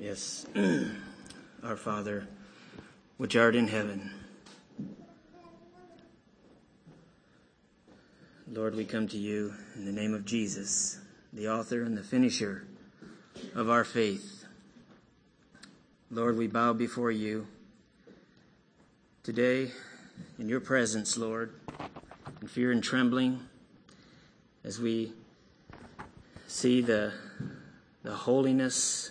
Yes. Our Father, which art in heaven. Lord, we come to you in the name of Jesus, the author and the finisher of our faith. Lord, we bow before you today in your presence, Lord, in fear and trembling as we see the holiness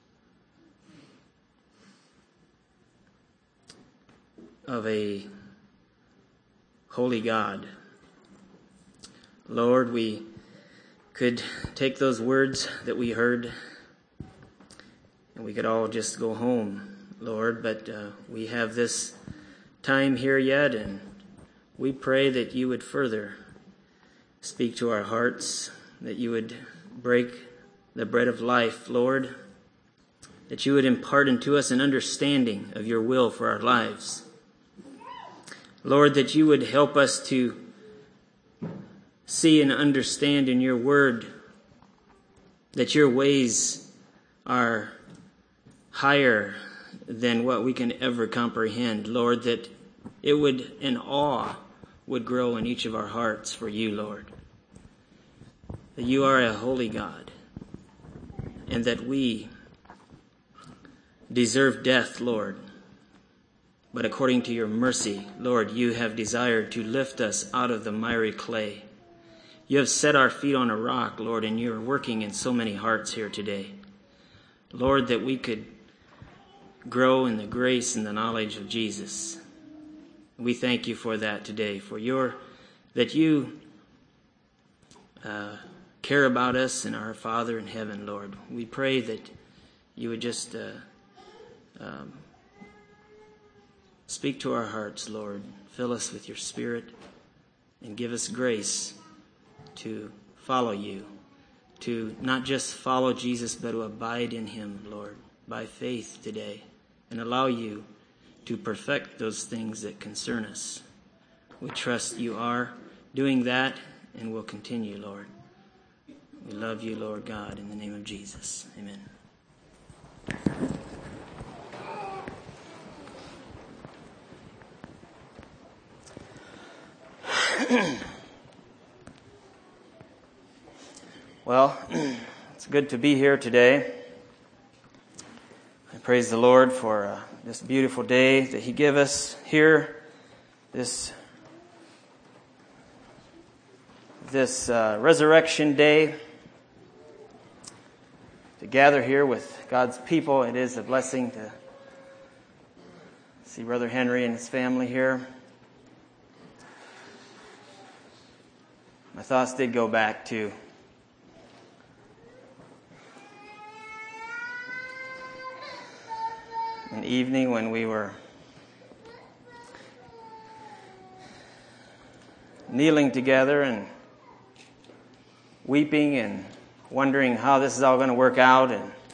of a holy God. Lord, we could take those words that we heard and we could all just go home, Lord, but we have this time here yet, and we pray that you would further speak to our hearts, that you would break the bread of life, Lord, that you would impart into us an understanding of your will for our lives. Lord, that you would help us to see and understand in your word that your ways are higher than what we can ever comprehend. Lord, that it would, an awe would grow in each of our hearts for you, Lord. That you are a holy God and that we deserve death, Lord. But according to your mercy, Lord, you have desired to lift us out of the miry clay. You have set our feet on a rock, Lord, and you are working in so many hearts here today. Lord, that we could grow in the grace and the knowledge of Jesus. We thank you for that today, for that you care about us and our Father in heaven, Lord. We pray that you would just speak to our hearts, Lord. Fill us with your Spirit and give us grace to follow you, to not just follow Jesus, but to abide in him, Lord, by faith today, and allow you to perfect those things that concern us. We trust you are doing that and will continue, Lord. We love you, Lord God, in the name of Jesus. Amen. Well, it's good to be here today. I praise the Lord for this beautiful day that he gave us here, this resurrection day, to gather here with God's people. It is a blessing to see Brother Henry and his family here. My thoughts did go back to an evening when we were kneeling together and weeping and wondering how this is all going to work out.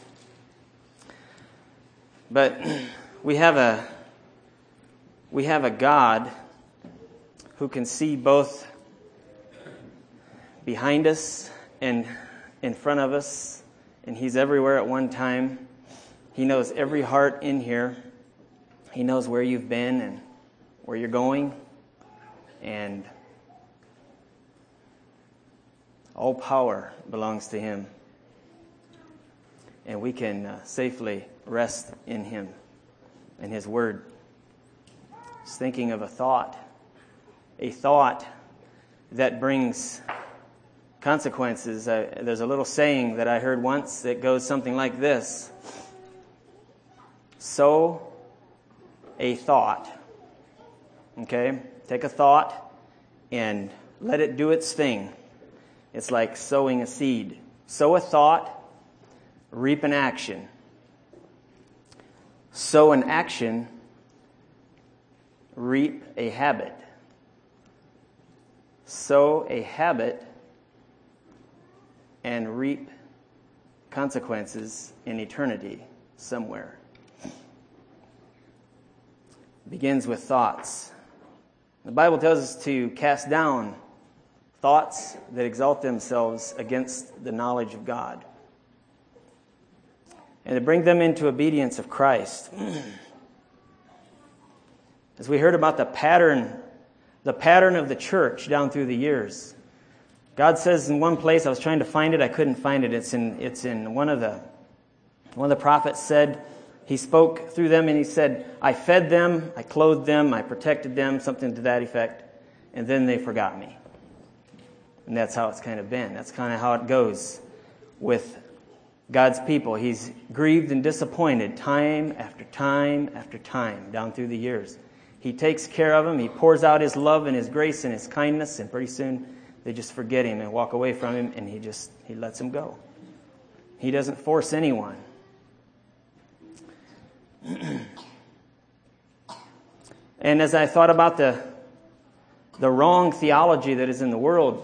But we have a God who can see both behind us and in front of us, and he's everywhere at one time. He knows every heart in here. He knows where you've been and where you're going, and all power belongs to him, and we can safely rest in him and his word. Just thinking of a thought that brings consequences. There's a little saying that I heard once that goes something like this: sow a thought. Okay? Take a thought and let it do its thing. It's like sowing a seed. Sow a thought, reap an action. Sow an action, reap a habit. Sow a habit and reap consequences in eternity somewhere. It begins with thoughts. The Bible tells us to cast down thoughts that exalt themselves against the knowledge of God. and to bring them into obedience of Christ. As we heard about the pattern of the church down through the years. God says in one place, I was trying to find it, I couldn't find it. It's in one of the prophets said, he spoke through them and he said, I fed them, I clothed them, I protected them, something to that effect, and then they forgot me. And that's how it's kind of been. That's kind of how it goes with God's people. He's grieved and disappointed time after time after time down through the years. He takes care of them. He pours out His love and His grace and His kindness, and pretty soon they just forget Him and walk away from Him, and He lets them go. He doesn't force anyone. And as I thought about the wrong theology that is in the world,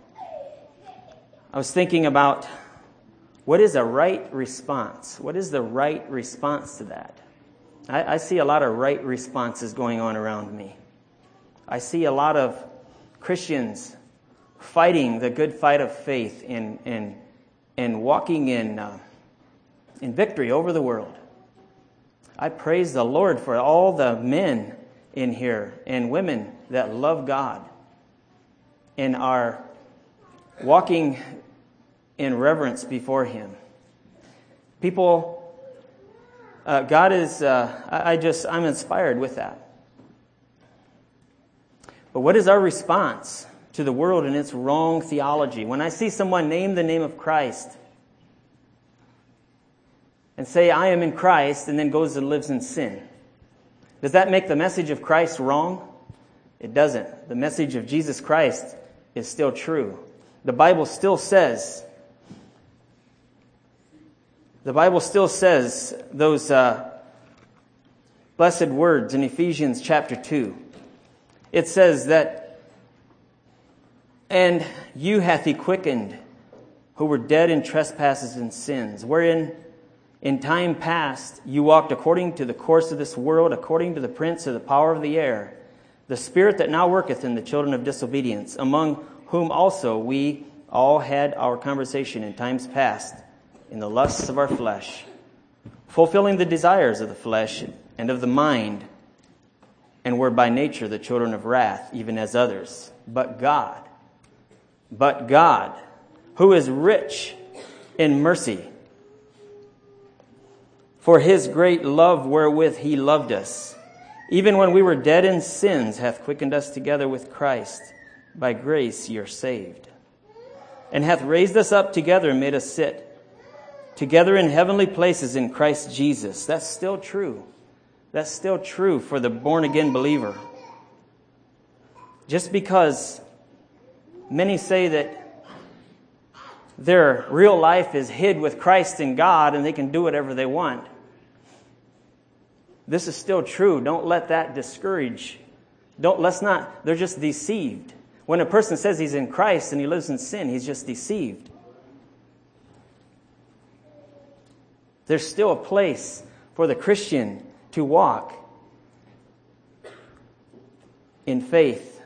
I was thinking about what is a right response? What is the right response to that? I see a lot of right responses going on around me. I see a lot of Christians fighting the good fight of faith and walking in victory over the world. I praise the Lord for all the men in here and women that love God and are walking in reverence before Him. People, God is, I'm inspired with that. But what is our response to the world and its wrong theology? When I see someone name the name of Christ and say, I am in Christ, and then goes and lives in sin, does that make the message of Christ wrong? It doesn't. The message of Jesus Christ is still true. The Bible still says those blessed words in Ephesians chapter 2. It says that, and you hath He quickened, who were dead in trespasses and sins, wherein in time past you walked according to the course of this world, according to the prince of the power of the air, the spirit that now worketh in the children of disobedience, among whom also we all had our conversation in times past, in the lusts of our flesh, fulfilling the desires of the flesh and of the mind, and were by nature the children of wrath, even as others. But God, who is rich in mercy, for His great love wherewith He loved us, even when we were dead in sins, hath quickened us together with Christ. By grace ye are saved. And hath raised us up together and made us sit together in heavenly places in Christ Jesus. That's still true. That's still true for the born-again believer. Just because many say that their real life is hid with Christ in God and they can do whatever they want, this is still true. Don't let that discourage. They're just deceived. When a person says he's in Christ and he lives in sin, he's just deceived. There's still a place for the Christian to walk in faith.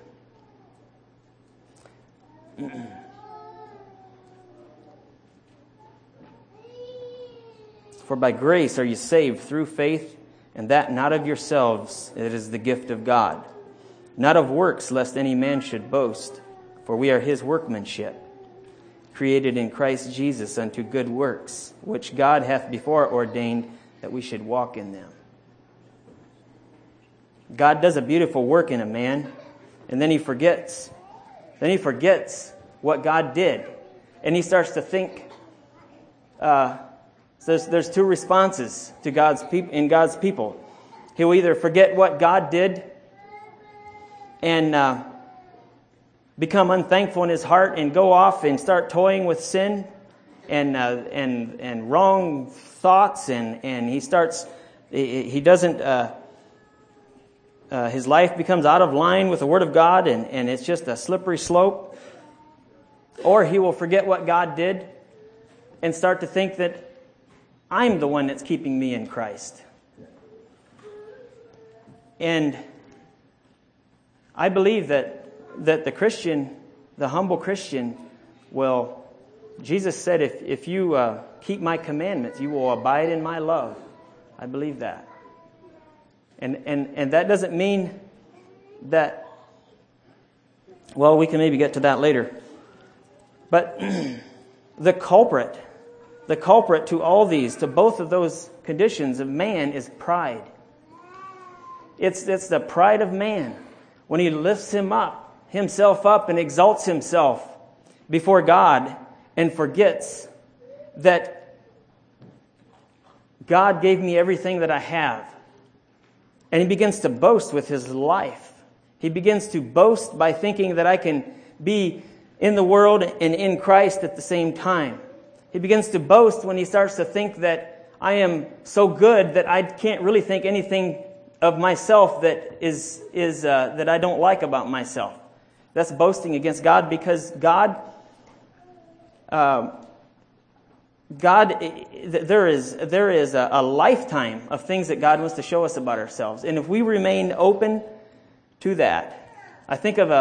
For by grace are you saved through faith, and that not of yourselves, it is the gift of God. Not of works, lest any man should boast. For we are His workmanship, created in Christ Jesus unto good works, which God hath before ordained that we should walk in them. God does a beautiful work in a man, and then he forgets. Then he forgets what God did. And he starts to think, there's two responses to God's people. He'll either forget what God did and become unthankful in his heart and go off and start toying with sin and wrong thoughts, and his life becomes out of line with the Word of God, and it's just a slippery slope. Or he will forget what God did and start to think that I'm the one that's keeping me in Christ. And I believe that the Christian, the humble Christian, Jesus said, if you keep my commandments. You will abide in my love. I believe that. And that doesn't mean that, well, we can maybe get to that later. But the culprit to all these, to both of those conditions of man, is pride. It's the pride of man when he lifts himself up and exalts himself before God and forgets that God gave me everything that I have. And he begins to boast with his life. He begins to boast by thinking that I can be in the world and in Christ at the same time. He begins to boast when he starts to think that I am so good that I can't really think anything of myself that that I don't like about myself. That's boasting against God, because there is a lifetime of things that God wants to show us about ourselves, and if we remain open to that, I think of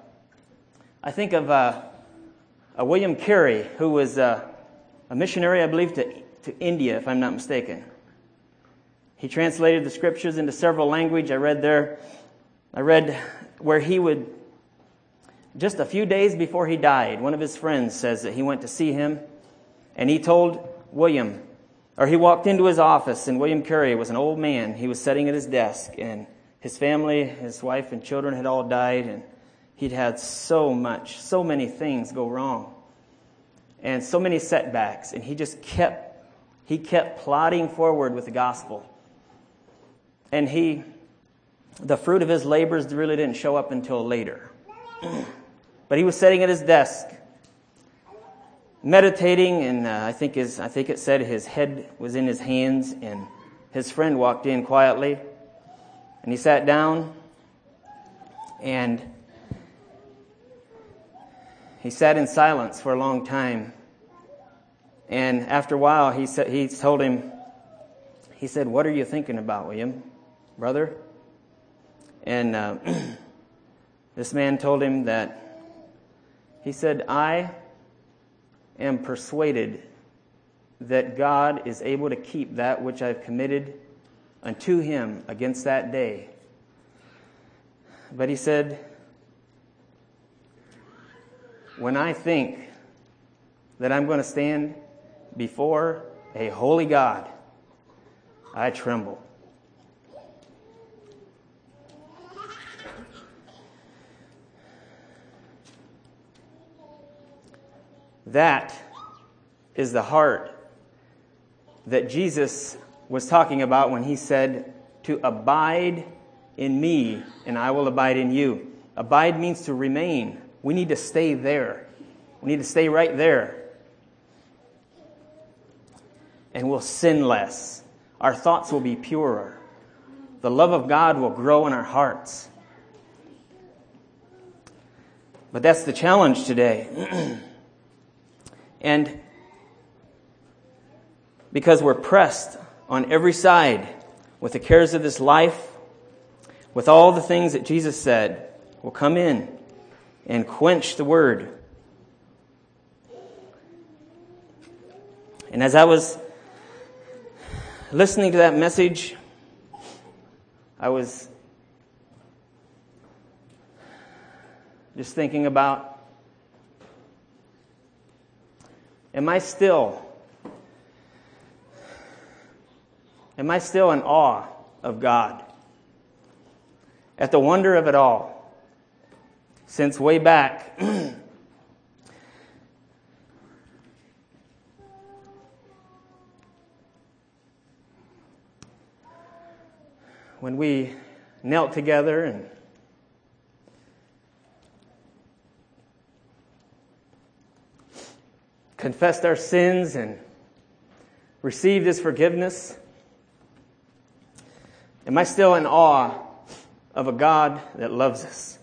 a William Carey, who was a missionary, I believe, to India, if I'm not mistaken. He translated the scriptures into several languages. I read where he would, just a few days before he died, one of his friends says that he went to see him, and he told William, or he walked into his office, and William Carey was an old man. He was sitting at his desk, and his family, his wife and children had all died, and he'd had so many things go wrong, and so many setbacks, and he kept plodding forward with the gospel. And the fruit of his labors really didn't show up until later. But he was sitting at his desk, meditating, and I think it said his head was in his hands, and his friend walked in quietly, and he sat down, and he sat in silence for a long time. And after a while, he said, "What are you thinking about, William, brother?" And this man told him that, he said, "I am persuaded that God is able to keep that which I've committed unto him against that day." But he said, "When I think that I'm going to stand before a holy God, I tremble." That is the heart that Jesus was talking about when he said to abide in me and I will abide in you. Abide means to remain. We need to stay there. We need to stay right there. And we'll sin less. Our thoughts will be purer. The love of God will grow in our hearts. But that's the challenge today. And because we're pressed on every side with the cares of this life, with all the things that Jesus said will come in and quench the word. And as I was listening to that message, I was just thinking about, am I still in awe of God? At the wonder of it all? Since way back, when we knelt together and confessed our sins and received His forgiveness, am I still in awe of a God that loves us?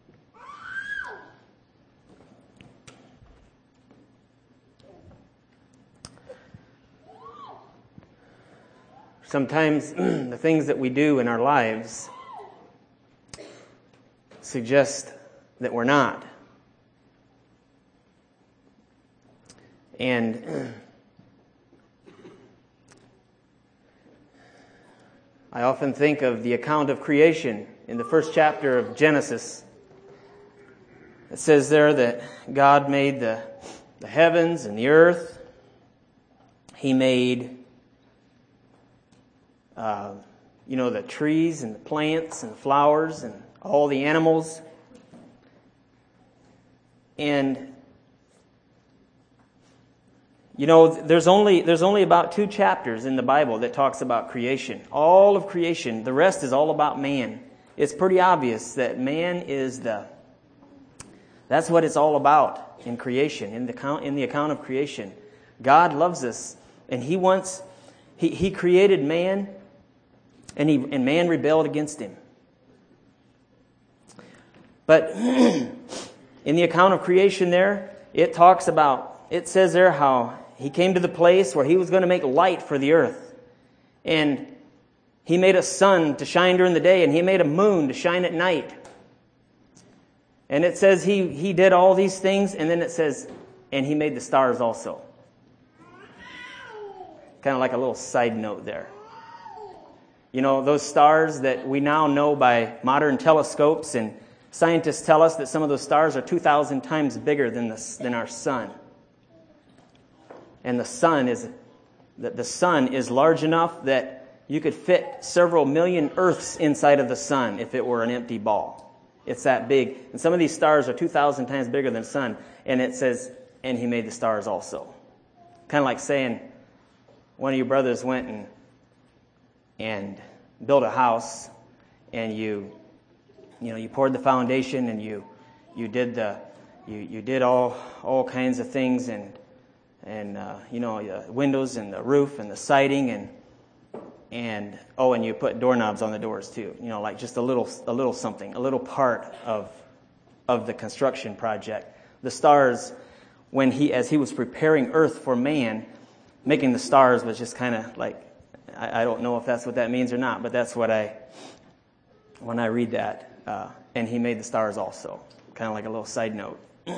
Sometimes the things that we do in our lives suggest that we're not. And I often think of the account of creation in the first chapter of Genesis. It says there that God made the heavens and the earth. He made, the trees and the plants and the flowers and all the animals. And, there's only about 2 chapters in the Bible that talks about creation. All of creation. The rest is all about man. It's pretty obvious that man is that's what it's all about in creation, in the account of creation. God loves us, and He created man, and man rebelled against Him. But in the account of creation there, it says there how He came to the place where He was going to make light for the earth. And He made a sun to shine during the day, and He made a moon to shine at night. And it says He did all these things, and then it says, and He made the stars also. Kind of like a little side note there. Those stars that we now know by modern telescopes, and scientists tell us that some of those stars are 2,000 times bigger than our sun. And the sun is large enough that you could fit several million Earths inside of the sun if it were an empty ball. It's that big. And some of these stars are 2,000 times bigger than the sun. And it says, and He made the stars also. Kind of like saying, one of your brothers went and built a house, and you poured the foundation, and you did all kinds of things, and the windows and the roof and the siding, and you put doorknobs on the doors too. Like just a little something, a little part of the construction project. The stars, as he was preparing earth for man, making the stars was just kind of like, I don't know if that's what that means or not, but that's what when I read that, and He made the stars also. Kind of like a little side note.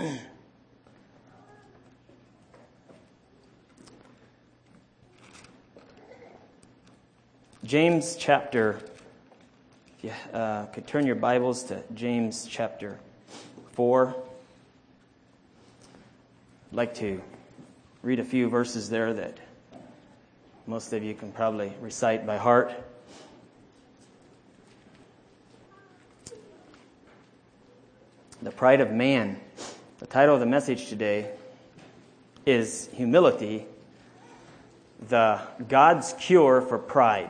James chapter, if you could turn your Bibles to James chapter 4. I'd like to read a few verses there that most of you can probably recite by heart. The pride of man. The title of the message today is Humility, the God's Cure for Pride.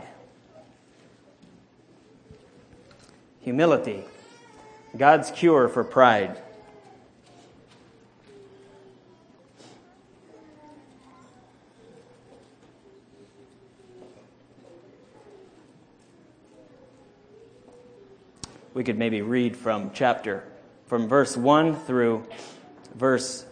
Humility, God's cure for pride. We could maybe read from verse 1 through verse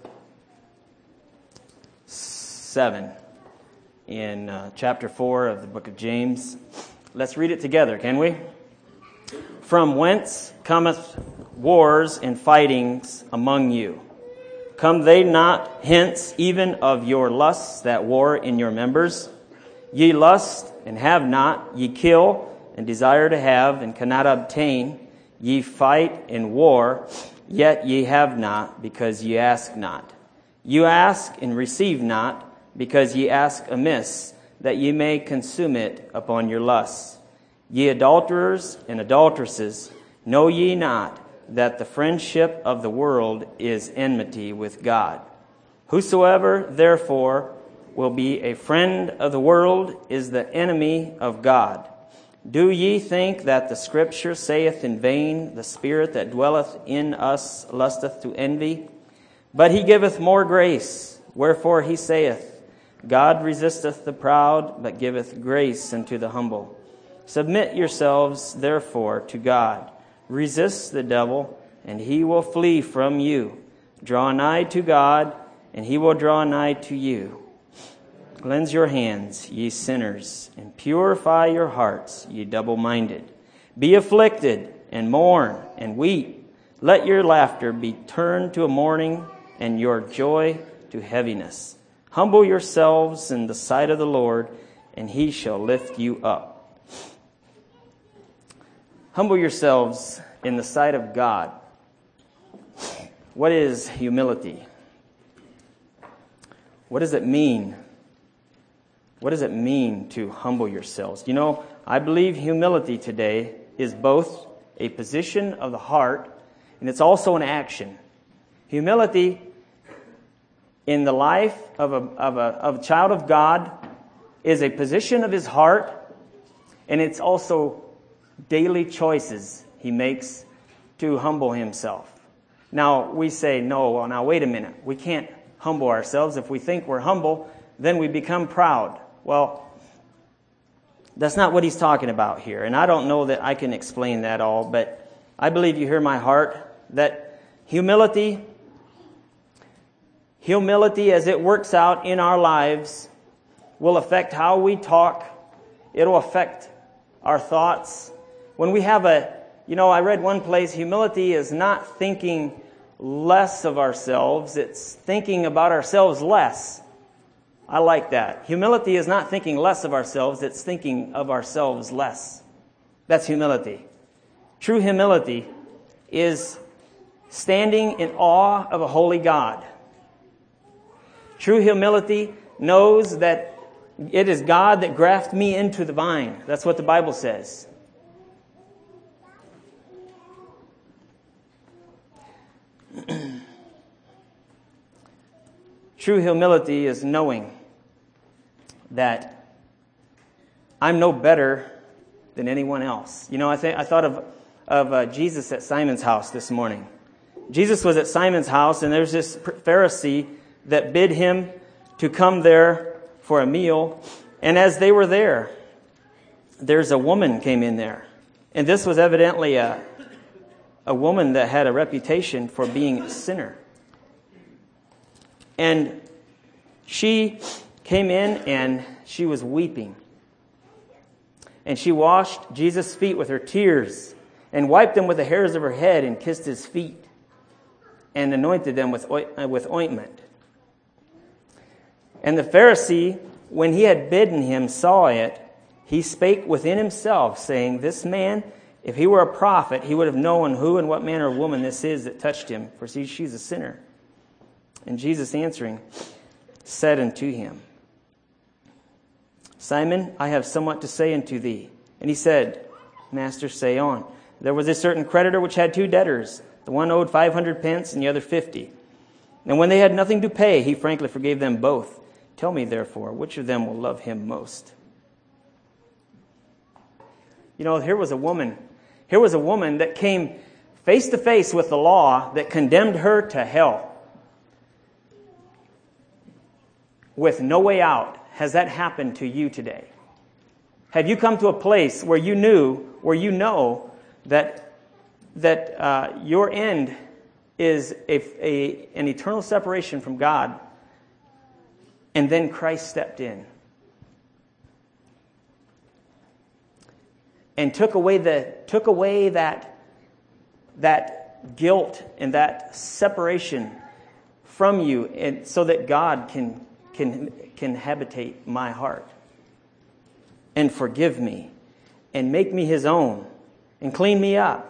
7 in chapter 4 of the book of James. Let's read it together, can we? From whence cometh wars and fightings among you? Come they not hence even of your lusts that war in your members? Ye lust and have not, ye kill and desire to have and cannot obtain. Ye fight and war, yet ye have not, because ye ask not. You ask and receive not, because ye ask amiss, that ye may consume it upon your lusts. Ye adulterers and adulteresses, know ye not that the friendship of the world is enmity with God? Whosoever, therefore, will be a friend of the world is the enemy of God. Do ye think that the Scripture saith in vain, the Spirit that dwelleth in us lusteth to envy? But He giveth more grace. Wherefore He saith, God resisteth the proud, but giveth grace unto the humble. Submit yourselves, therefore, to God. Resist the devil, and he will flee from you. Draw nigh to God, and He will draw nigh to you. Cleanse your hands, ye sinners, and purify your hearts, ye double-minded. Be afflicted, and mourn, and weep. Let your laughter be turned to a mourning, and your joy to heaviness. Humble yourselves in the sight of the Lord, and He shall lift you up. Humble yourselves in the sight of God. What is humility? What does it mean? What does it mean to humble yourselves? You know, I believe humility today is both a position of the heart and it's also an action. Humility in the life of a child of God is a position of his heart, and it's also daily choices he makes to humble himself. Now, we say, no, well, now wait a minute. We can't humble ourselves. If we think we're humble, then we become proud. Well, that's not what he's talking about here. And I don't know that I can explain that all, but I believe you hear my heart, that humility as it works out in our lives will affect how we talk. It'll affect our thoughts. When we have I read one place, humility is not thinking less of ourselves, it's thinking about ourselves less. I like that. Humility is not thinking less of ourselves, it's thinking of ourselves less. That's humility. True humility is standing in awe of a holy God. True humility knows that it is God that grafted me into the vine. That's what the Bible says. True humility is knowing that I'm no better than anyone else. You know, I thought of Jesus at Simon's house this morning. Jesus was at Simon's house, and there's this Pharisee that bid him to come there for a meal. And as they were there, there's a woman came in there. And this was evidently a woman that had a reputation for being a sinner. And she came in and she was weeping. And she washed Jesus' feet with her tears and wiped them with the hairs of her head and kissed his feet and anointed them with ointment. And the Pharisee, when he had bidden him, saw it. He spake within himself, saying, this man, if he were a prophet, he would have known who and what manner of woman this is that touched him, for she's a sinner. And Jesus answering said unto him, Simon, I have somewhat to say unto thee. And he said, Master, say on. There was a certain creditor which had 2 debtors. The one owed 500 pence and the other 50. And when they had nothing to pay, he frankly forgave them both. Tell me, therefore, which of them will love him most? You know, here was a woman that came face to face with the law that condemned her to hell with no way out. Has that happened to you today? Have you come to a place where you know that your end is an eternal separation from God, and then Christ stepped in and took away that guilt and that separation from you, and so that God can habitate my heart and forgive me and make me his own and clean me up.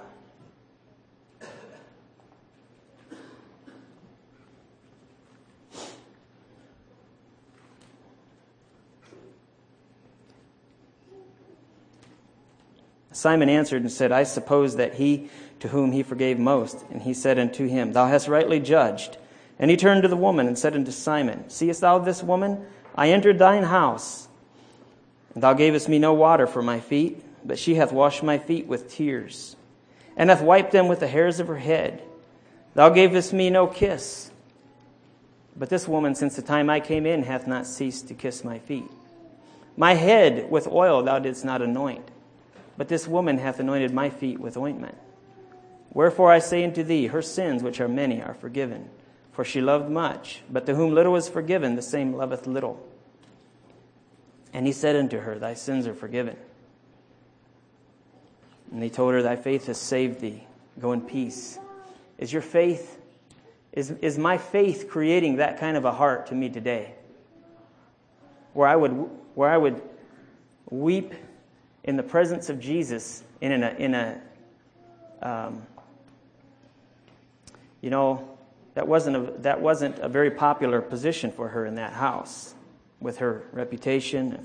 Simon answered and said, I suppose that he to whom he forgave most. And he said unto him, Thou hast rightly judged. And he turned to the woman and said unto Simon, Seest thou this woman? I entered thine house, and thou gavest me no water for my feet, but she hath washed my feet with tears, and hath wiped them with the hairs of her head. Thou gavest me no kiss, but this woman, since the time I came in, hath not ceased to kiss my feet. My head with oil thou didst not anoint, but this woman hath anointed my feet with ointment. Wherefore I say unto thee, her sins, which are many, are forgiven. For she loved much, but to whom little is forgiven, the same loveth little. And he said unto her, Thy sins are forgiven. And he told her, Thy faith has saved thee. Go in peace. Is your faith, is my faith creating that kind of a heart to me today? Where I would weep in the presence of Jesus in That wasn't a very popular position for her in that house, with her reputation.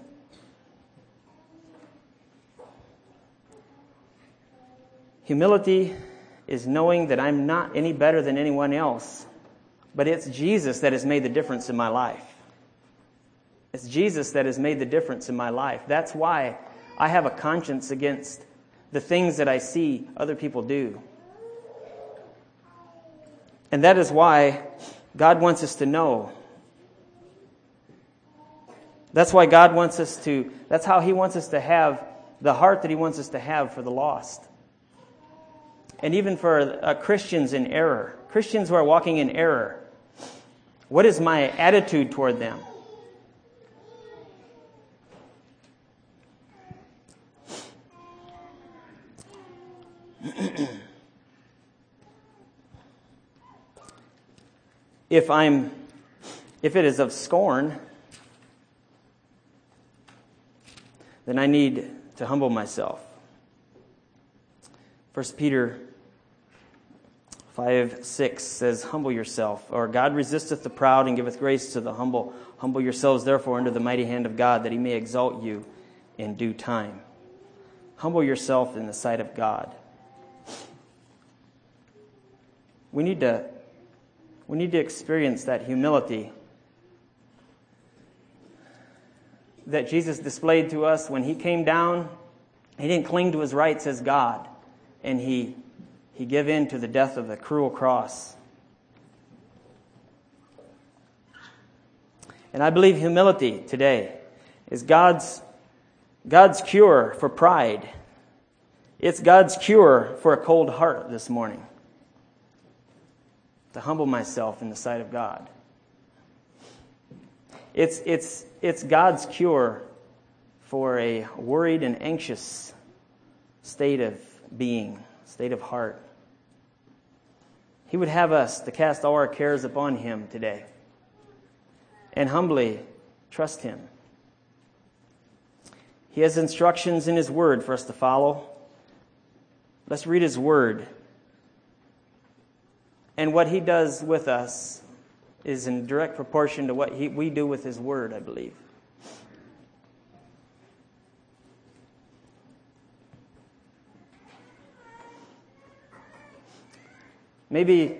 Humility is knowing that I'm not any better than anyone else, but it's Jesus that has made the difference in my life. It's Jesus that has made the difference in my life. That's why I have a conscience against the things that I see other people do. And that is why God wants us to know. That's why God wants us to, that's how He wants us to have the heart that He wants us to have for the lost. And even for Christians in error, Christians who are walking in error. What is my attitude toward them? If it is of scorn, then I need to humble myself. 1 Peter 5:6 says, "Humble yourself, or God resisteth the proud and giveth grace to the humble. Humble yourselves therefore under the mighty hand of God, that He may exalt you in due time." Humble yourself in the sight of God. We need to experience that humility that Jesus displayed to us when He came down. He didn't cling to His rights as God, and He gave in to the death of the cruel cross. And I believe humility today is God's cure for pride. It's God's cure for a cold heart this morning. To humble myself in the sight of God. It's God's cure for a worried and anxious state of being, state of heart. He would have us to cast all our cares upon Him today and humbly trust Him. He has instructions in His Word for us to follow. Let's read His Word. And what He does with us is in direct proportion to what we do with His Word, I believe. Maybe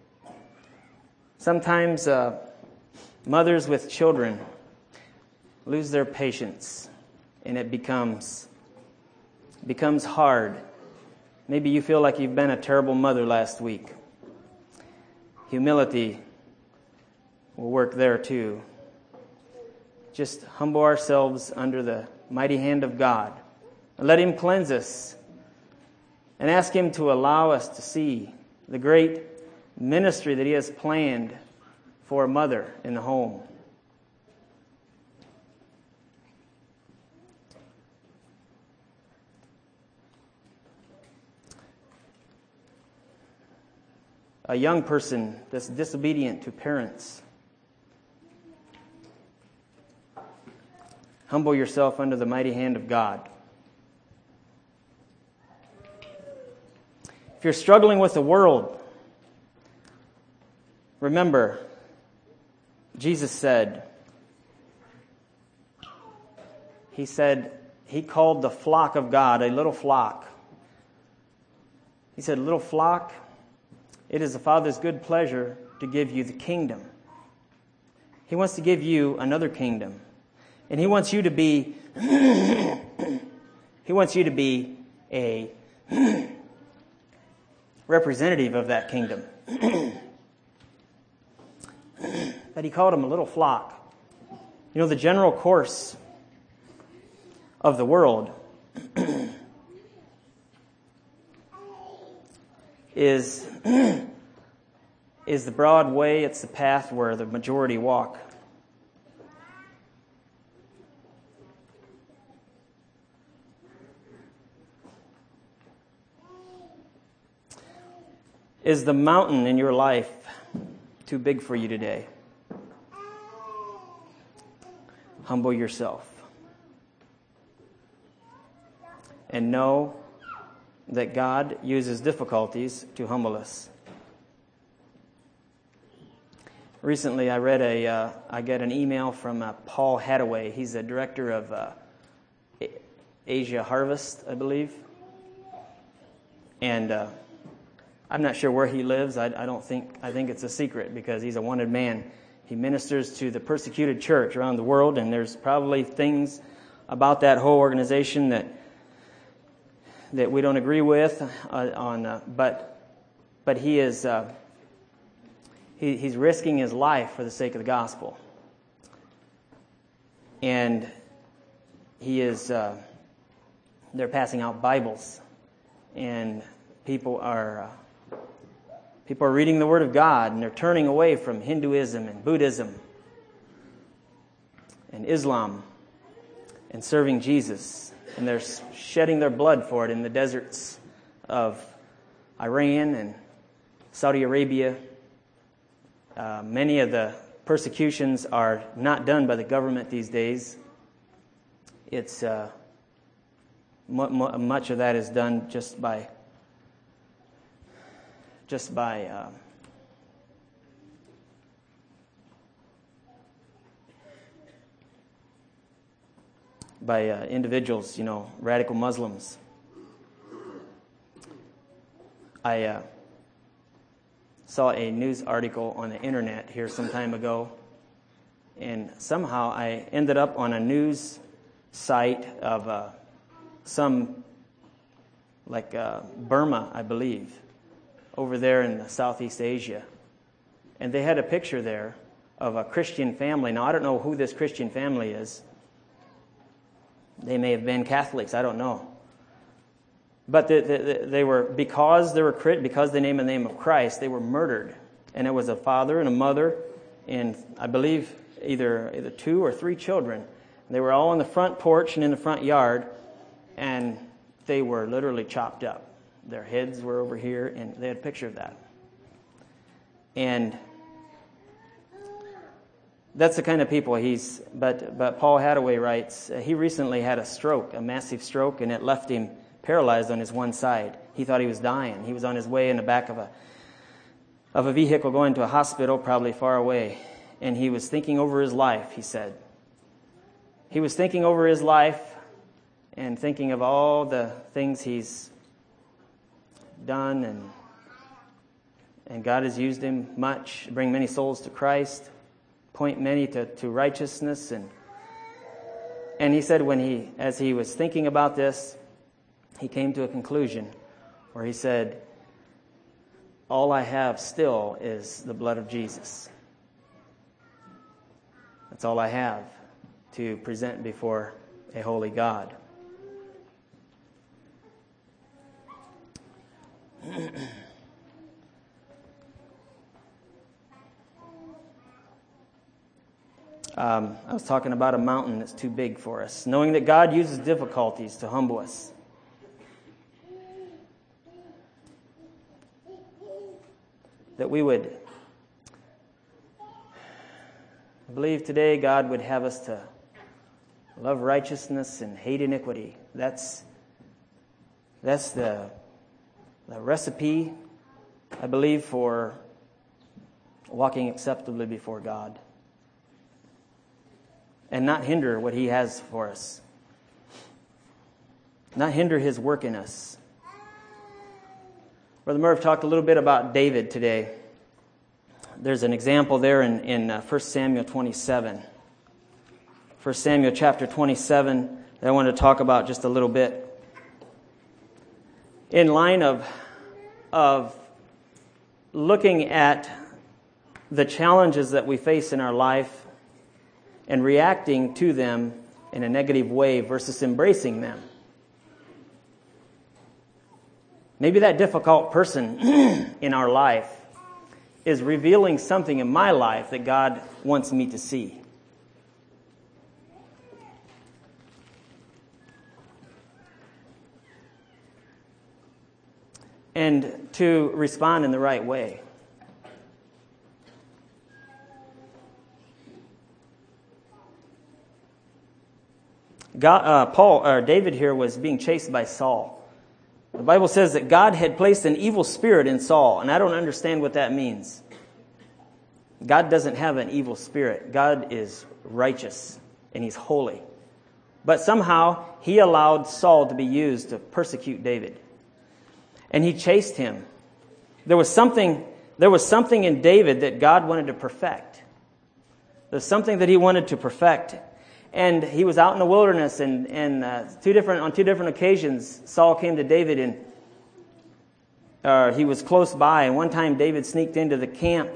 sometimes mothers with children lose their patience, and it becomes hard. Maybe you feel like you've been a terrible mother last week. Humility will work there too. Just humble ourselves under the mighty hand of God. And let Him cleanse us. And ask Him to allow us to see the great ministry that He has planned for a mother in the home. A young person that's disobedient to parents. Humble yourself under the mighty hand of God. If you're struggling with the world, remember, Jesus said, He called the flock of God a little flock. He said, "Little flock, it is the Father's good pleasure to give you the kingdom." He wants to give you another kingdom. And He wants you to be a representative of that kingdom. But He called them a little flock. You know, the general course of the world is the broad way. It's the path where the majority walk. Is the mountain in your life too big for you today? Humble yourself. And know that God uses difficulties to humble us. Recently, I got an email from Paul Hadaway. He's the director of Asia Harvest, I believe. And I'm not sure where he lives. I think it's a secret because he's a wanted man. He ministers to the persecuted church around the world, and there's probably things about that whole organization that we don't agree with but he is he's risking his life for the sake of the gospel, and he is they're passing out Bibles, and people are reading the Word of God, and they're turning away from Hinduism and Buddhism and Islam and serving Jesus. And they're shedding their blood for it in the deserts of Iran and Saudi Arabia. Many of the persecutions are not done by the government these days. It's much of that is done just by individuals, radical Muslims. I saw a news article on the internet here some time ago, and somehow I ended up on a news site of Burma, I believe, over there in Southeast Asia. And they had a picture there of a Christian family. Now, I don't know who this Christian family is. They may have been Catholics, I don't know. But they were, because they named the name of Christ, they were murdered. And it was a father and a mother and I believe either 2 or 3 children. They were all on the front porch and in the front yard, and they were literally chopped up. Their heads were over here, and they had a picture of that. And that's the kind of people but Paul Hadaway writes, he recently had a massive stroke, and it left him paralyzed on his one side. He thought he was dying. He was on his way in the back of a vehicle going to a hospital, probably far away. And he was thinking over his life, he said. He was thinking over his life and thinking of all the things he's done, and God has used him much to bring many souls to Christ, point many to righteousness. And he said as he was thinking about this, he came to a conclusion where he said, all I have still is the blood of Jesus. That's all I have to present before a holy God. I was talking about a mountain that's too big for us. Knowing that God uses difficulties to humble us. That we would believe today God would have us to love righteousness and hate iniquity. That's the recipe, I believe, for walking acceptably before God. And not hinder what He has for us. Not hinder His work in us. Brother Murph talked a little bit about David today. There's an example there in 1 Samuel 27. 1 Samuel chapter 27 that I want to talk about just a little bit. In line of looking at the challenges that we face in our life and reacting to them in a negative way versus embracing them. Maybe that difficult person in our life is revealing something in my life that God wants me to see. And to respond in the right way. David here was being chased by Saul. The Bible says that God had placed an evil spirit in Saul, and I don't understand what that means. God doesn't have an evil spirit. God is righteous, and He's holy. But somehow, He allowed Saul to be used to persecute David. And he chased him. There was something in David that God wanted to perfect. There's something that He wanted to perfect. And he was out in the wilderness, and on two different occasions, Saul came to David, and he was close by. And one time, David sneaked into the camp,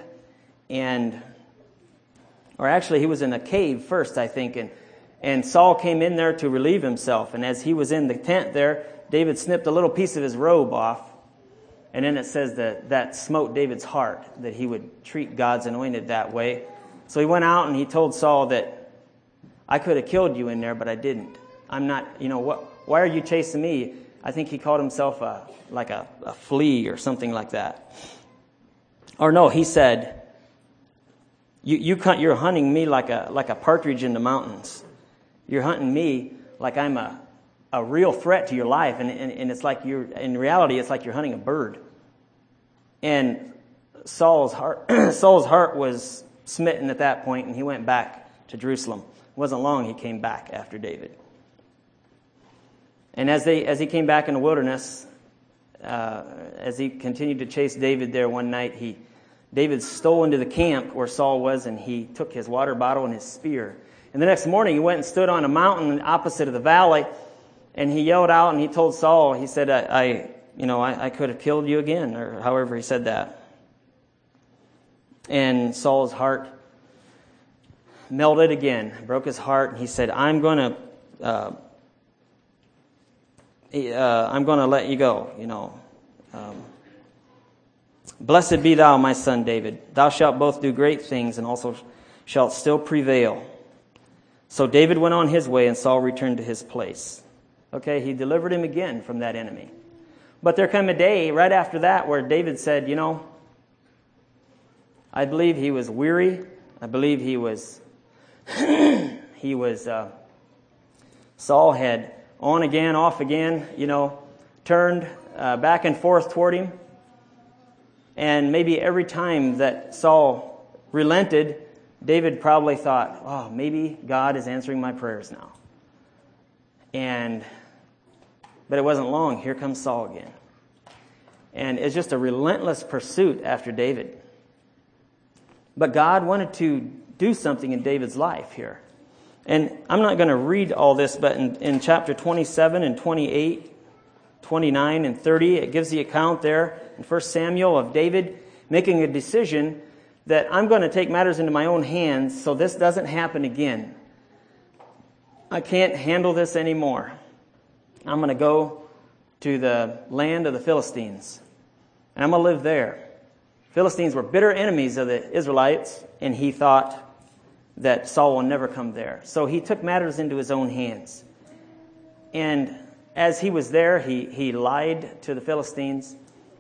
or actually, he was in a cave first, I think, and Saul came in there to relieve himself. And as he was in the tent there, David snipped a little piece of his robe off, and then it says that smote David's heart, that he would treat God's anointed that way. So he went out and he told Saul that, I could have killed you in there, but I didn't. I'm not, why are you chasing me? I think he called himself like a flea or something like that. Or no, he said, you're hunting me like a partridge in the mountains. You're hunting me like I'm a real threat to your life, and it's like in reality, it's like you're hunting a bird. And Saul's heart was smitten at that point, and he went back to Jerusalem. It wasn't long he came back after David. And as he came back in the wilderness, as he continued to chase David there one night, David stole into the camp where Saul was, and he took his water bottle and his spear. And the next morning, he went and stood on a mountain opposite of the valley, and he yelled out and he told Saul, he said, I could have killed you again, or however he said that. And Saul's heart melted again, broke his heart, and he said, I'm going to let you go, Blessed be thou, my son David. Thou shalt both do great things, and also shalt still prevail. So David went on his way, and Saul returned to his place. Okay, he delivered him again from that enemy. But there came a day right after that where David said, I believe he was weary. I believe he was Saul had on again, off again, turned back and forth toward him. And maybe every time that Saul relented, David probably thought, oh, maybe God is answering my prayers now. But it wasn't long. Here comes Saul again. And it's just a relentless pursuit after David. But God wanted to do something in David's life here. And I'm not going to read all this, but in chapter 27 and 28, 29 and 30, it gives the account there in 1 Samuel of David making a decision that I'm going to take matters into my own hands so this doesn't happen again. I can't handle this anymore. I'm going to go to the land of the Philistines, and I'm going to live there. Philistines were bitter enemies of the Israelites, and he thought that Saul will never come there. So he took matters into his own hands. And as he was there, he lied to the Philistines.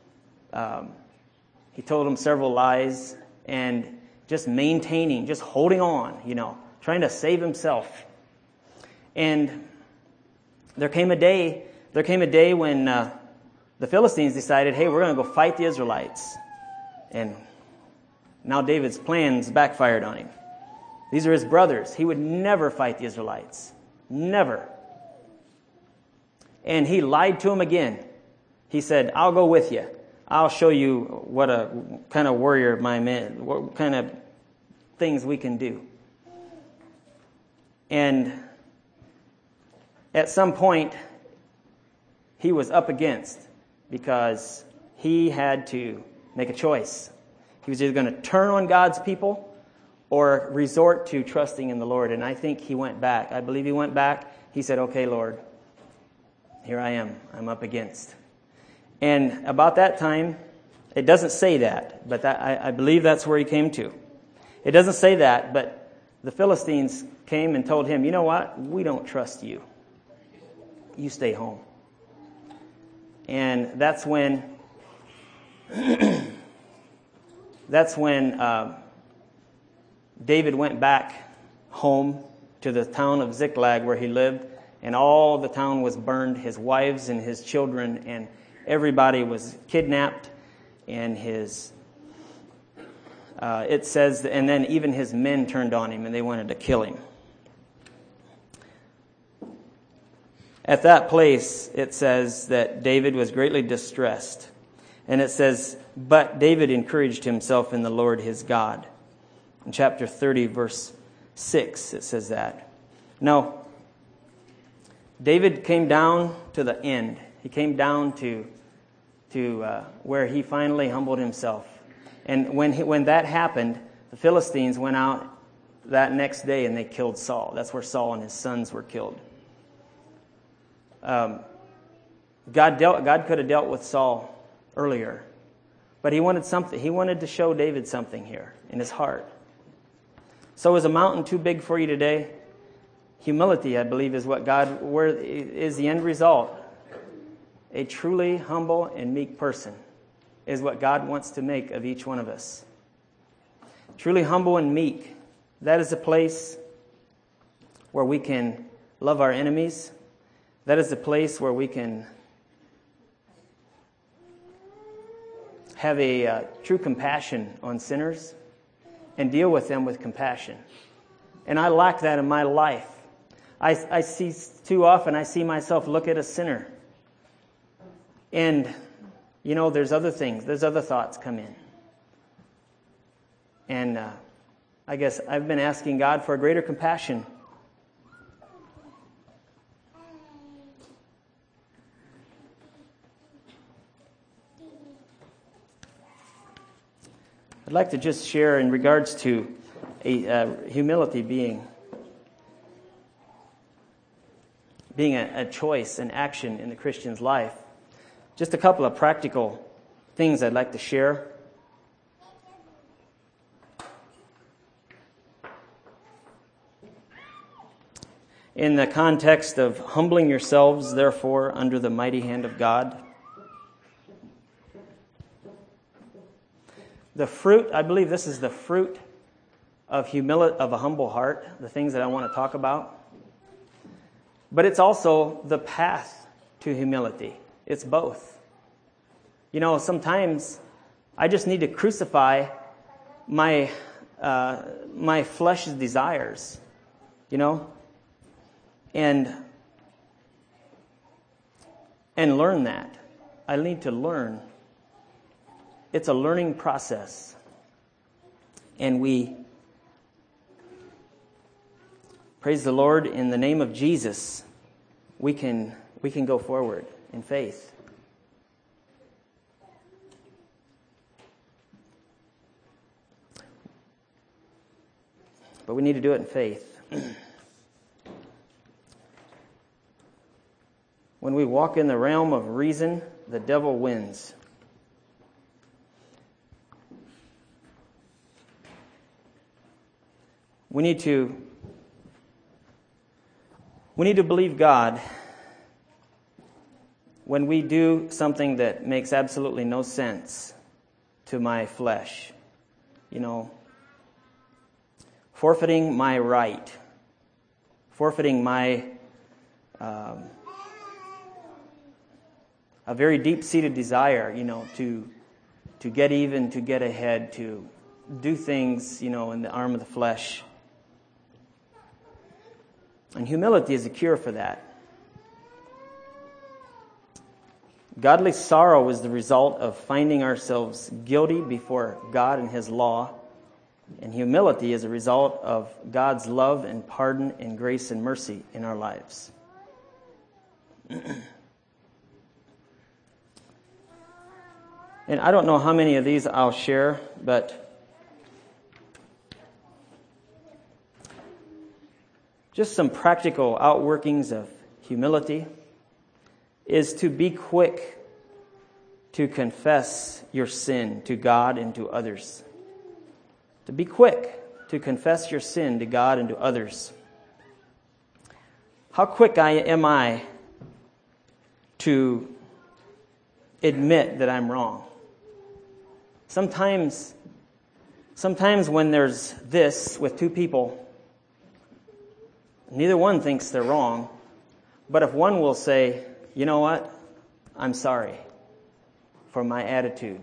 He told them several lies, and just maintaining, just holding on, trying to save himself. And there came a day when the Philistines decided, hey, we're going to go fight the Israelites. And now David's plans backfired on him. These are his brothers. He would never fight the Israelites. Never. And he lied to them again. He said, I'll go with you. I'll show you what a kind of warrior my man, what kind of things we can do. And at some point, he was up against, because he had to make a choice. He was either going to turn on God's people or resort to trusting in the Lord. And I think he went back. I believe he went back. He said, okay, Lord, here I am. I'm up against. And about that time, it doesn't say that, but I believe that's where he came to. It doesn't say that, but the Philistines came and told him, you know what? We don't trust you. You stay home. And that's when David went back home to the town of Ziklag where he lived, and all the town was burned, his wives and his children, and everybody was kidnapped, and it says, and then even his men turned on him and they wanted to kill him. At that place, it says that David was greatly distressed. And it says, but David encouraged himself in the Lord his God. In chapter 30, verse 6, it says that. Now, David came down to the end. He came down to where he finally humbled himself. And when that happened, the Philistines went out that next day and they killed Saul. That's where Saul and his sons were killed. God could have dealt with Saul earlier, but he wanted something. He wanted to show David something here in his heart. So is a mountain too big for you today? Humility, I believe, is where is the end result. A truly humble and meek person is what God wants to make of each one of us. Truly humble and meek. That is a place where we can love our enemies. That is a place where we can have a true compassion on sinners and deal with them with compassion. And I lack that in my life. I see too often, I see myself look at a sinner. And, there's other things, there's other thoughts come in. And I guess I've been asking God for a greater compassion. I'd like to just share in regards to humility being a choice, an action in the Christian's life. Just a couple of practical things I'd like to share. In the context of humbling yourselves, therefore, under the mighty hand of God. The fruit, I believe this is the fruit of humility, of a humble heart, the things that I want to talk about. But it's also the path to humility. It's both. Sometimes I just need to crucify my flesh's desires, and learn that. I need to learn. It's a learning process. And we praise the Lord, in the name of Jesus, we can go forward in faith. But we need to do it in faith. When we walk in the realm of reason, the devil wins. We need to believe God when we do something that makes absolutely no sense to my flesh. Forfeiting my right, forfeiting my a very deep-seated desire, to get even, to get ahead, to do things, in the arm of the flesh. And humility is a cure for that. Godly sorrow is the result of finding ourselves guilty before God and His law. And humility is a result of God's love and pardon and grace and mercy in our lives. And I don't know how many of these I'll share, but just some practical outworkings of humility is to be quick to confess your sin to God and to others. To be quick to confess your sin to God and to others. How quick am I to admit that I'm wrong? Sometimes when there's this with two people, neither one thinks they're wrong, but if one will say, you know what, I'm sorry, for my attitude.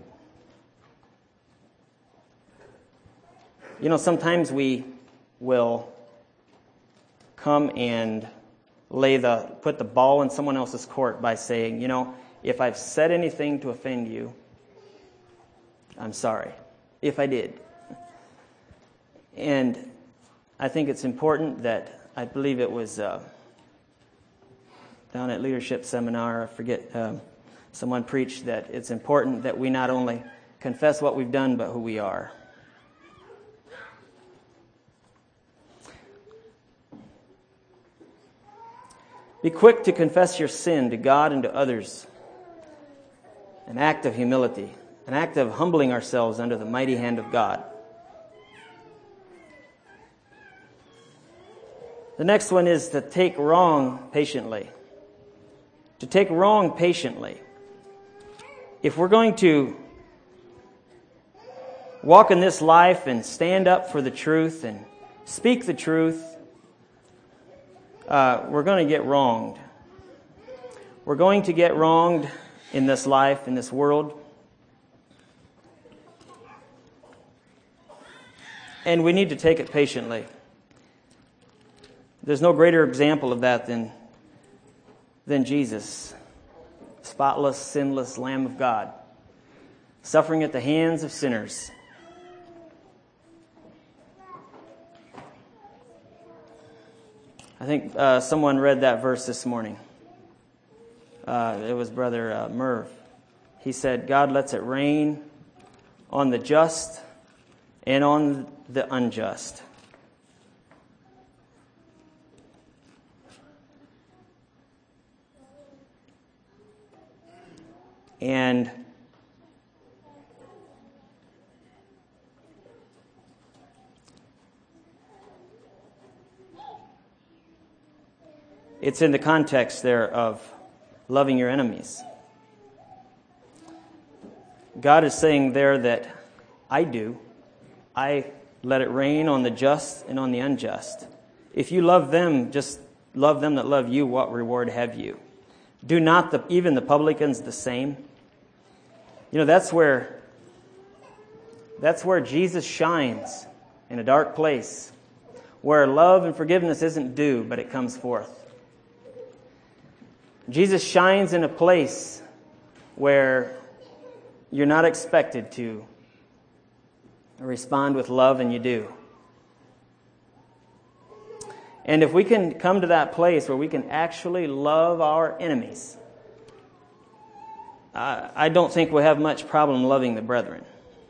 Sometimes we will come and put the ball in someone else's court by saying, if I've said anything to offend you, I'm sorry, if I did. And I think it's important that, I believe it was down at Leadership Seminar, I forget, someone preached that it's important that we not only confess what we've done, but who we are. Be quick to confess your sin to God and to others. An act of humility, an act of humbling ourselves under the mighty hand of God. The next one is to take wrong patiently. To take wrong patiently. If we're going to walk in this life and stand up for the truth and speak the truth, we're going to get wronged. We're going to get wronged in this life, in this world. And we need to take it patiently. There's no greater example of that than Jesus, spotless, sinless Lamb of God, suffering at the hands of sinners. I think someone read that verse this morning. It was Brother Merv. He said, God lets it rain on the just and on the unjust. And it's in the context there of loving your enemies. God is saying there that I let it rain on the just and on the unjust. If you love them, just love them that love you, what reward have you? Do not even the publicans the same? That's where Jesus shines in a dark place, where love and forgiveness isn't due, but it comes forth. Jesus shines in a place where you're not expected to respond with love, and you do. And if we can come to that place where we can actually love our enemies, I don't think we'll have much problem loving the brethren.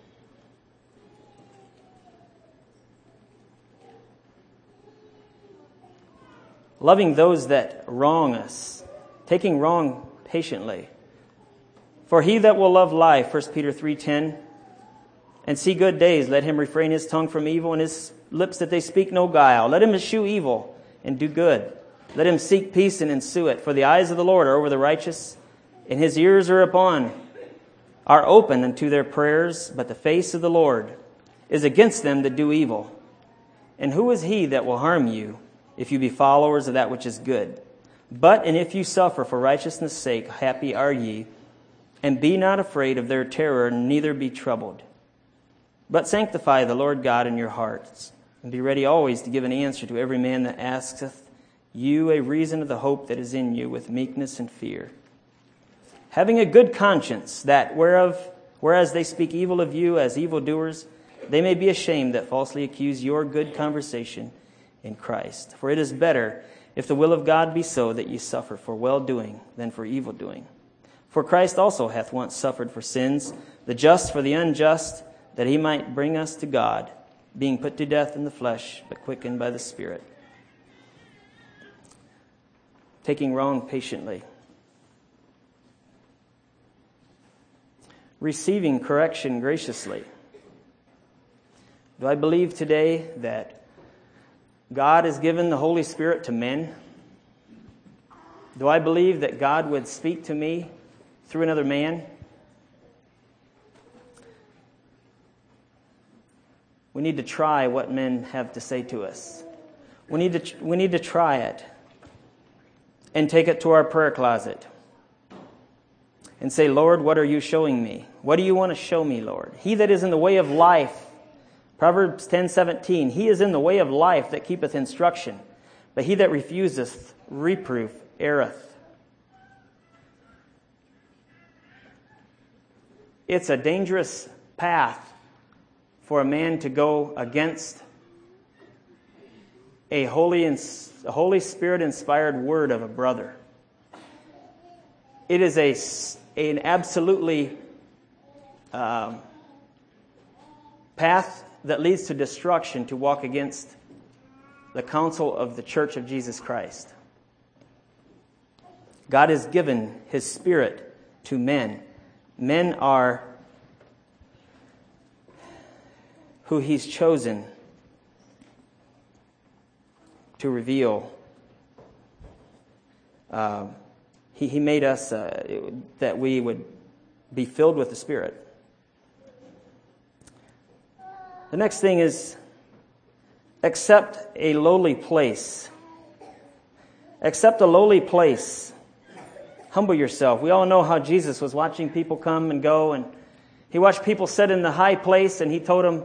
Loving those that wrong us, taking wrong patiently. For he that will love life, 1 Peter 3:10, and see good days, let him refrain his tongue from evil and his lips that they speak no guile. Let him eschew evil and do good. Let him seek peace and ensue it. For the eyes of the Lord are over the righteous, and his ears are open unto their prayers, but the face of the Lord is against them that do evil. And who is he that will harm you if you be followers of that which is good? But, and if you suffer for righteousness' sake, happy are ye, and be not afraid of their terror, neither be troubled. But sanctify the Lord God in your hearts, and be ready always to give an answer to every man that asketh you a reason of the hope that is in you with meekness and fear. Having a good conscience, that whereas they speak evil of you as evildoers, they may be ashamed that falsely accuse your good conversation in Christ. For it is better, if the will of God be so, that ye suffer for well-doing than for evil-doing. For Christ also hath once suffered for sins, the just for the unjust, that he might bring us to God, being put to death in the flesh, but quickened by the Spirit. Taking wrong patiently. Receiving correction graciously. Do I believe today that God has given the Holy Spirit to men? Do I believe that God would speak to me through another man? We need to try what men have to say to us. We need to try it and take it to our prayer closet and say, Lord, what are you showing me? What do you want to show me, Lord? He that is in the way of life, Proverbs 10:17, he is in the way of life that keepeth instruction, but he that refuseth reproof erreth. It's a dangerous path for a man to go against a Holy Spirit-inspired word of a brother. It is an absolutely path that leads to destruction to walk against the counsel of the Church of Jesus Christ. God has given His Spirit to men. Men are who He's chosen to reveal. He made us that we would be filled with the Spirit. The next thing is accept a lowly place. Accept a lowly place. Humble yourself. We all know how Jesus was watching people come and go, and He watched people sit in the high place, and He told them,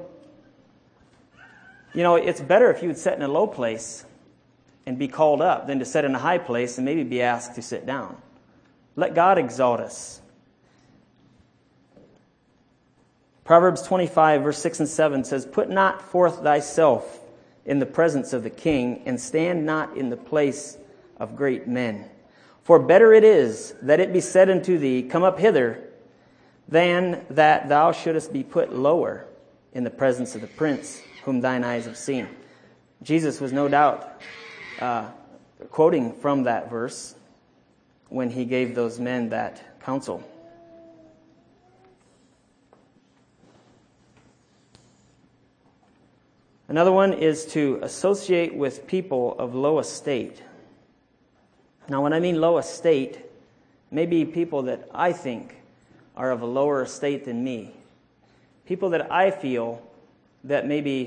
it's better if you would sit in a low place and be called up than to sit in a high place and maybe be asked to sit down. Let God exalt us. Proverbs 25, verse 6 and 7 says, Put not forth thyself in the presence of the king, and stand not in the place of great men. For better it is that it be said unto thee, Come up hither, than that thou shouldest be put lower in the presence of the prince whom thine eyes have seen. Jesus was no doubt quoting from that verse when He gave those men that counsel. Another one is to associate with people of low estate. Now, when I mean low estate, maybe people that I think are of a lower estate than me. People that I feel that maybe,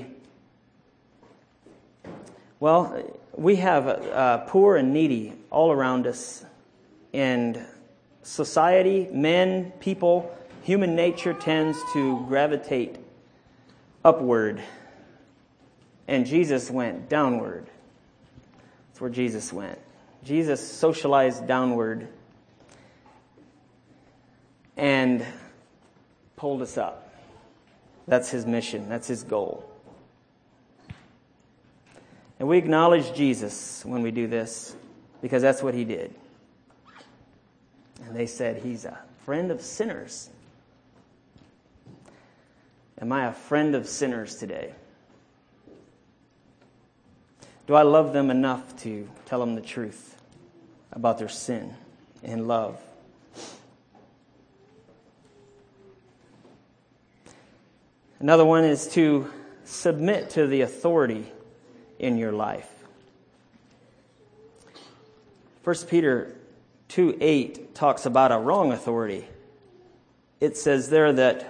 we have poor and needy all around us. And society, men, people, human nature tends to gravitate upward. And Jesus went downward. That's where Jesus went. Jesus socialized downward and pulled us up. That's His mission. That's His goal. And we acknowledge Jesus when we do this, because that's what He did. And they said, He's a friend of sinners. Am I a friend of sinners today? Do I love them enough to tell them the truth about their sin in love? Another one is to submit to the authority in your life. 1 Peter 2:8 talks about a wrong authority. It says there that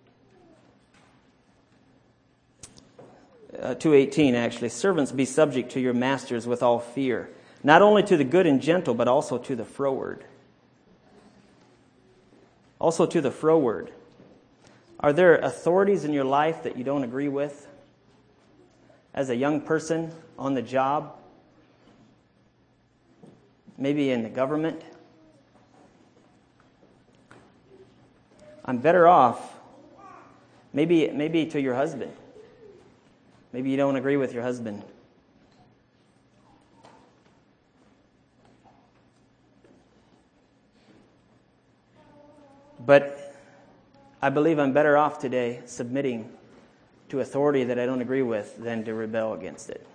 2:18 actually, servants, be subject to your masters with all fear, not only to the good and gentle, but also to the froward. Also to the froward. Are there authorities in your life that you don't agree with? As a young person on the job, maybe in the government? I'm better off, maybe to your husband. Maybe you don't agree with your husband. But I believe I'm better off today submitting to authority that I don't agree with than to rebel against it.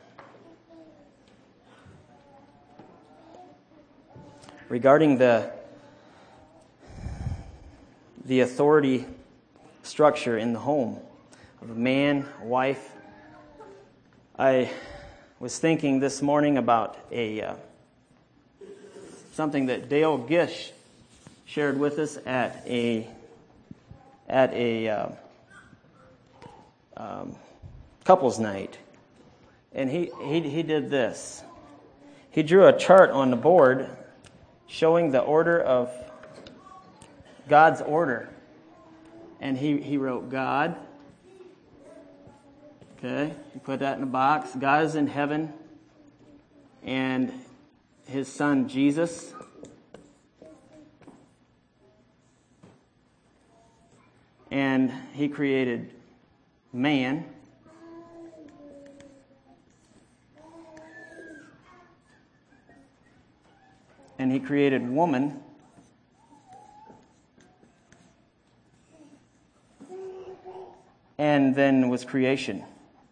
Regarding the authority structure in the home of a man, a wife, I was thinking this morning about something that Dale Gish shared with us at a couples night, and he did this. He drew a chart on the board showing the order of God's order. And he wrote God. Okay, he put that in a box. God is in heaven. And his son Jesus. And he created man. And he created woman. And then was creation.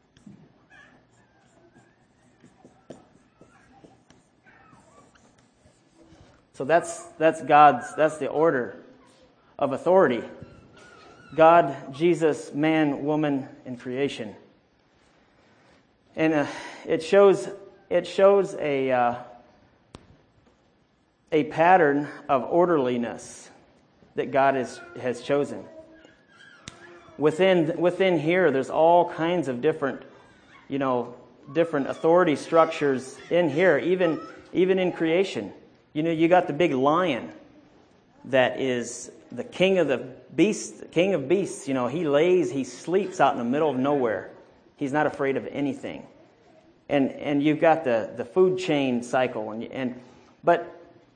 So that's the order of authority. God, Jesus, man, woman, and creation. And it shows a pattern of orderliness that God has chosen. Within here, there's all kinds of different authority structures in here, even in creation. You got the big lion that is the king of the beasts, king of beasts. He sleeps out in the middle of nowhere. He's not afraid of anything. And you've got the food chain cycle, but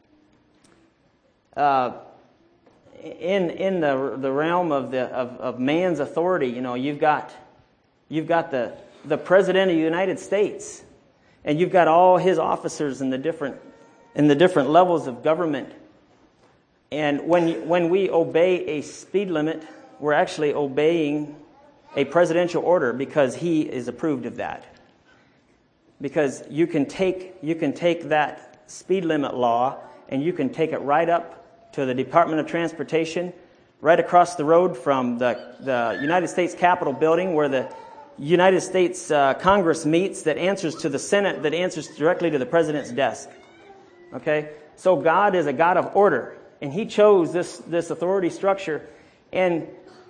in the realm of man's authority, you've got the President of the United States, and you've got all his officers in the different levels of government. And when we obey a speed limit, we're actually obeying a presidential order because he is approved of that. Because you can take that speed limit law and you can take it right up to the Department of Transportation, right across the road from the United States Capitol building where the United States Congress meets, that answers to the Senate, that answers directly to the President's desk. Okay? So God is a God of order, and he chose this authority structure, and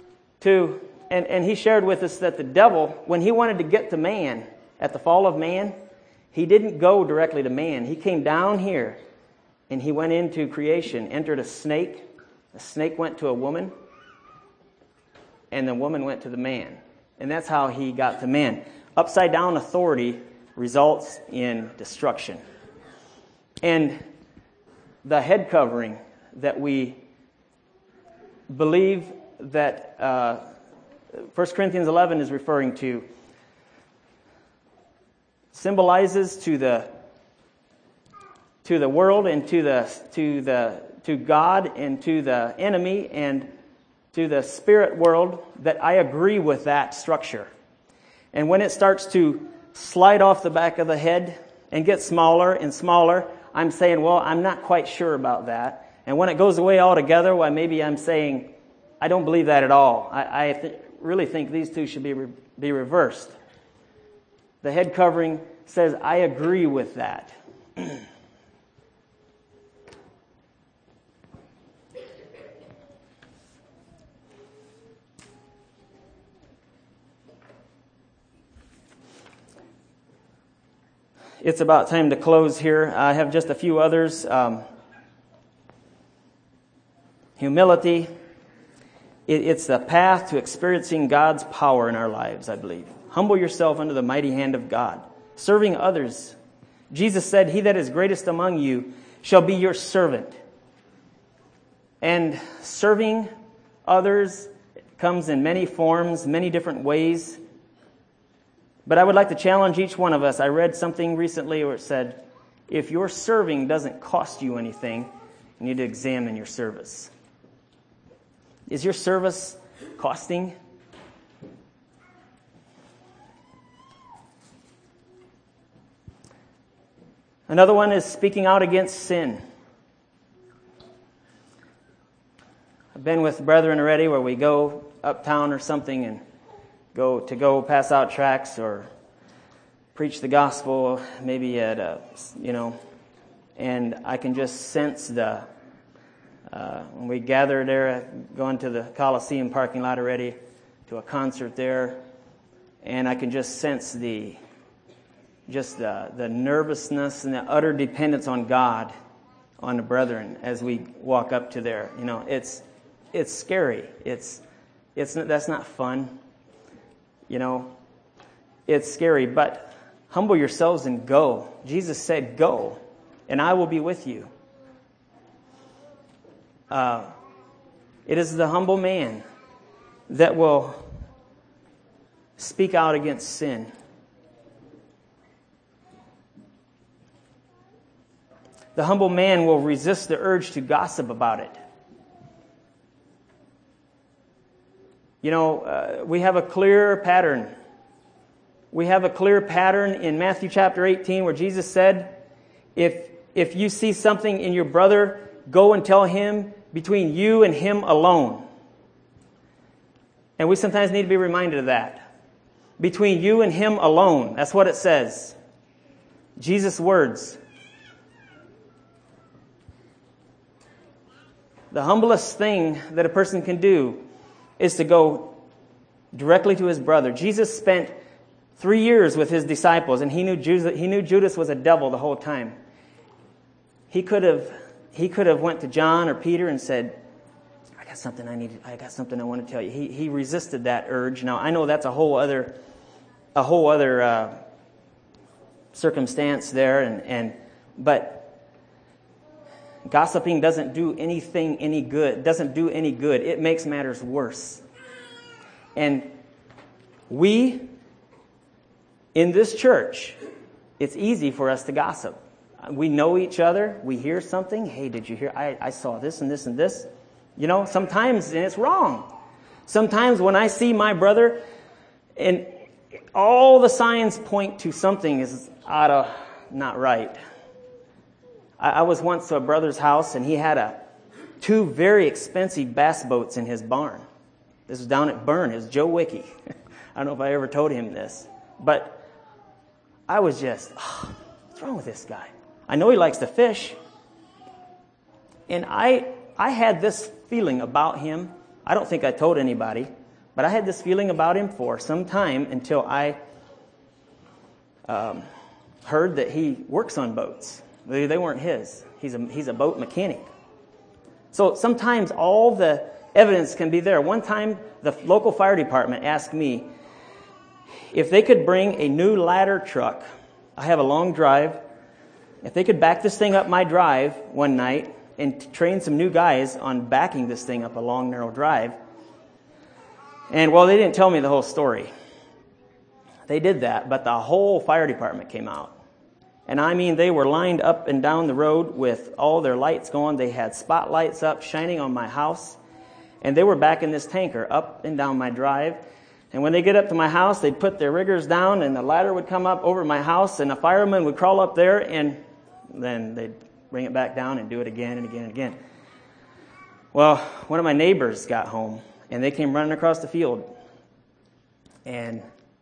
he shared with us that the devil, when he wanted to get to man at the fall of man, he didn't go directly to man. He came down here and he went into creation, entered a snake. The snake went to a woman, and the woman went to the man. And that's how he got to man. Upside down authority results in destruction. And the head covering that we believe that 1 Corinthians 11 is referring to symbolizes to the world and to God and to the enemy and to the spirit world, that I agree with that structure. And when it starts to slide off the back of the head and get smaller and smaller, I'm saying, well, I'm not quite sure about that. And when it goes away altogether, well, maybe I'm saying, I don't believe that at all. I really think these two should be reversed. The head covering says, I agree with that. It's about time to close here. I have just a few others. Humility. It's the path to experiencing God's power in our lives, I believe. Humble yourself under the mighty hand of God. Serving others. Jesus said, he that is greatest among you shall be your servant. And serving others comes in many forms, many different ways. But I would like to challenge each one of us. I read something recently where it said, if your serving doesn't cost you anything, you need to examine your service. Is your service costing? Another one is speaking out against sin. I've been with brethren already where we go uptown or something and go pass out tracts or preach the gospel, maybe at and I can just sense when we gather there, going to the Coliseum parking lot already to a concert there, and I can just sense the nervousness and the utter dependence on God, on the brethren as we walk up to there. it's scary. That's not fun. It's scary, but humble yourselves and go. Jesus said, go, and I will be with you. It is the humble man that will speak out against sin. The humble man will resist the urge to gossip about it. We have a clear pattern. We have a clear pattern in Matthew chapter 18 where Jesus said, if you see something in your brother, go and tell him between you and him alone. And we sometimes need to be reminded of that. Between you and him alone. That's what it says. Jesus' words. The humblest thing that a person can do is to go directly to his brother. Jesus spent 3 years with his disciples, and he knew Judas was a devil the whole time. He could have went to John or Peter and said, I got something I want to tell you. He resisted that urge. Now I know that's a whole other circumstance there, but gossiping doesn't do anything any good. Doesn't do any good. It makes matters worse. And we, in this church, it's easy for us to gossip. We know each other. We hear something. Hey, did you hear? I saw this and this and this. Sometimes, and it's wrong. Sometimes when I see my brother, and all the signs point to something is not right. I was once to a brother's house, and he had 2 very expensive bass boats in his barn. This was down at Bern. It was Joe Wickie. I don't know if I ever told him this. But I was just, what's wrong with this guy? I know he likes to fish. And I had this feeling about him. I don't think I told anybody. But I had this feeling about him for some time until I heard that he works on boats. They weren't his. He's a boat mechanic. So sometimes all the evidence can be there. One time, the local fire department asked me if they could bring a new ladder truck. I have a long drive. If they could back this thing up my drive one night and train some new guys on backing this thing up a long, narrow drive. And, they didn't tell me the whole story. They did that, but the whole fire department came out. And I mean, they were lined up and down the road with all their lights going. They had spotlights up shining on my house. And they were backing this tanker up and down my drive. And when they get up to my house, they'd put their riggers down and the ladder would come up over my house and a fireman would crawl up there and then they'd bring it back down and do it again and again and again. Well, one of my neighbors got home and they came running across the field. And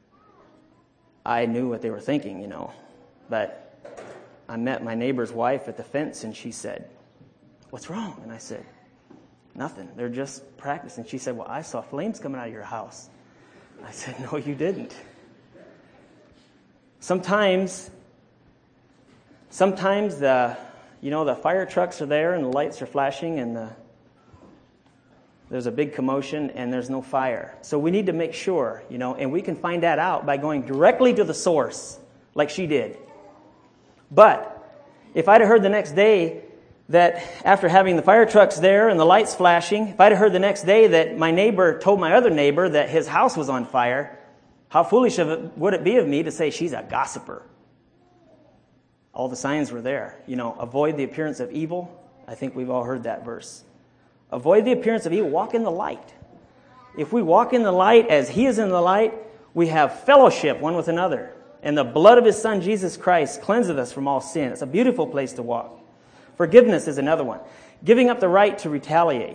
I knew what they were thinking, But I met my neighbor's wife at the fence and she said, "What's wrong?" And I said, "Nothing. They're just practicing." She said, "Well, I saw flames coming out of your house." I said, "No, you didn't." Sometimes the fire trucks are there and the lights are flashing and there's a big commotion and there's no fire. So we need to make sure, and we can find that out by going directly to the source, like she did. But if I'd have heard the next day that after having the fire trucks there and the lights flashing, if I'd have heard the next day that my neighbor told my other neighbor that his house was on fire, how foolish would it be of me to say she's a gossiper? All the signs were there. Avoid the appearance of evil. I think we've all heard that verse. Avoid the appearance of evil. Walk in the light. If we walk in the light as He is in the light, we have fellowship one with another. And the blood of His Son, Jesus Christ, cleanseth us from all sin. It's a beautiful place to walk. Forgiveness is another one. Giving up the right to retaliate.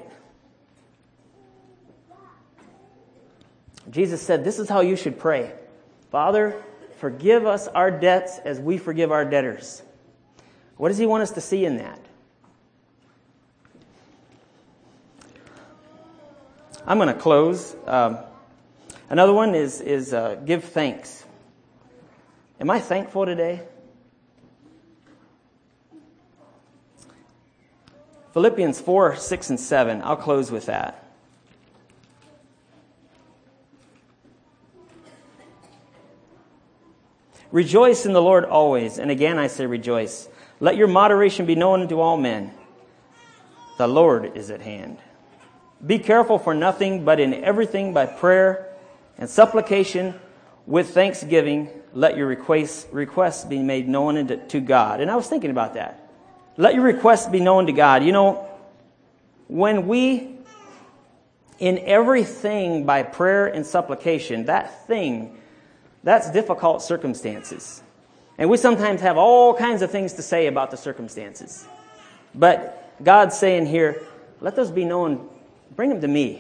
Jesus said, this is how you should pray. Father, forgive us our debts as we forgive our debtors. What does He want us to see in that? I'm going to close. Another one is give thanks. Am I thankful today? Philippians 4, 6, and 7. I'll close with that. Rejoice in the Lord always. And again I say rejoice. Let your moderation be known to all men. The Lord is at hand. Be careful for nothing, but in everything by prayer and supplication with thanksgiving, let your requests be made known to God. And I was thinking about that. Let your requests be known to God. You know, when we, in everything by prayer and supplication, that's difficult circumstances. And we sometimes have all kinds of things to say about the circumstances. But God's saying here, let those be known. Bring them to me.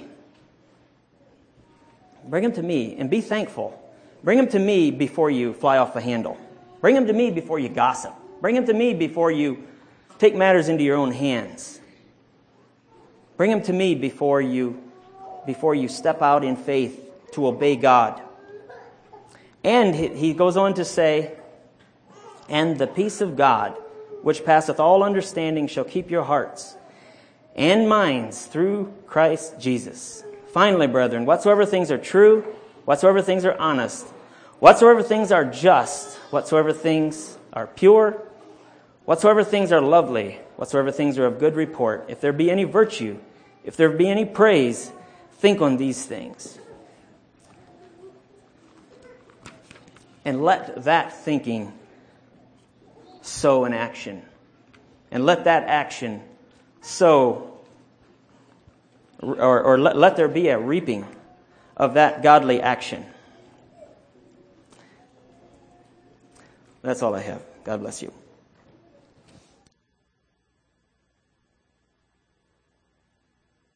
Bring them to me and be thankful. Bring them to me before you fly off the handle. Bring them to me before you gossip. Bring them to me before you take matters into your own hands. Bring them to me before you step out in faith to obey God. And he goes on to say, and the peace of God, which passeth all understanding, shall keep your hearts and minds through Christ Jesus. Finally, brethren, whatsoever things are true, whatsoever things are honest, whatsoever things are just, whatsoever things are pure, whatsoever things are lovely, whatsoever things are of good report, if there be any virtue, if there be any praise, think on these things. And let that thinking sow an action. And let that action sow, or let there be a reaping of that godly action. That's all I have. God bless you.